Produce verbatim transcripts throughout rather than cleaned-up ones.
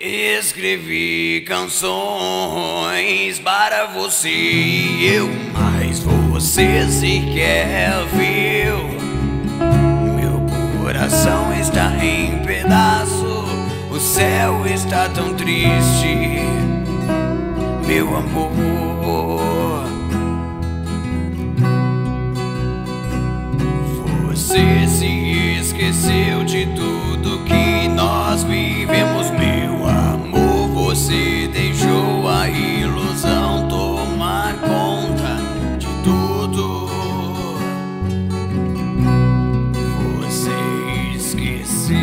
Escrevi canções para você e eu, mas você sequer viu. Meu coração está em pedaço, o céu está tão triste, meu amor. Você se esqueceu de tudo que nós vivemos, meu amor. Você deixou a ilusão tomar conta de tudo. Você esqueceu.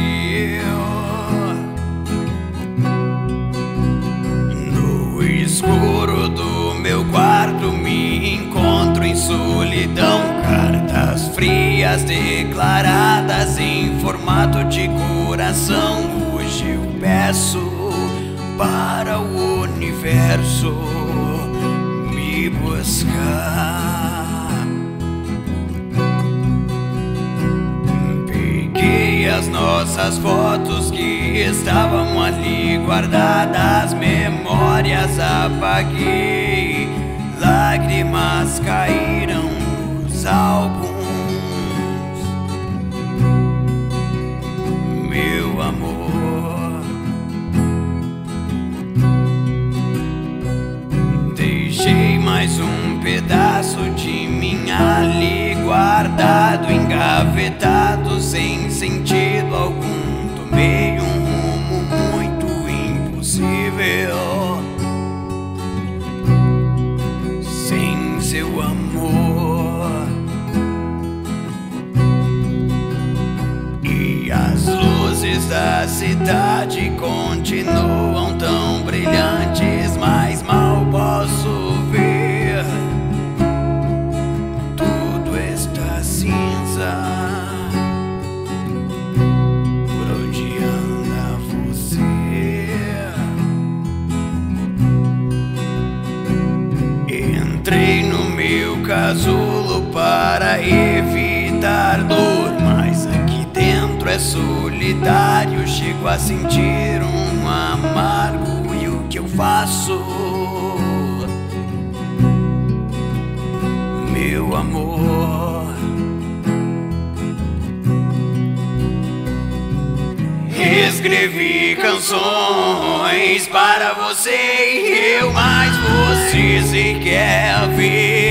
No escuro do meu quarto me encontro em solidão. Cartas frias declaradas em formato de coração. Hoje eu peço para o universo me buscar. Peguei as nossas fotos que estavam ali guardadas, memórias apaguei, lágrimas caíram nos álbuns. Meu amor, deixei mais um pedaço de mim ali guardado, engavetado, sem sentido algum. Tomei um rumo muito impossível sem seu amor. E as luzes da cidade continuam tão brilhantes, mas mal posso ver. Tudo está cinza. Por onde anda você? Entrei no meu casulo para evitar dor, mas aqui dentro é solidário. Chego a sentir um amargo e o que eu faço? Meu amor, escrevi canções para você e eu, mas você sequer viu.